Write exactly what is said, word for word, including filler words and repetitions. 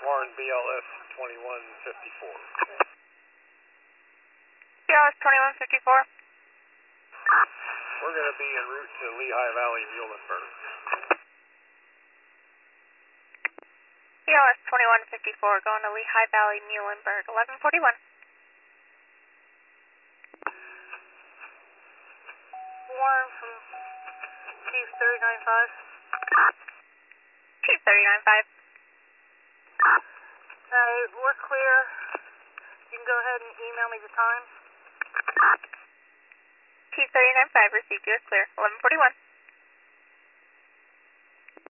Warren B L S twenty-one fifty-four. B L S twenty-one fifty-four. We're going to be en route to Lehigh Valley, Muhlenberg. B L S twenty-one fifty-four, going to Lehigh Valley, Muhlenberg, eleven forty-one. Warren from Chief thirty-nine five. Chief thirty-nine five. Uh, we're clear. You can go ahead and email me the time. Chief thirty-nine five, received you as clear, eleven forty-one.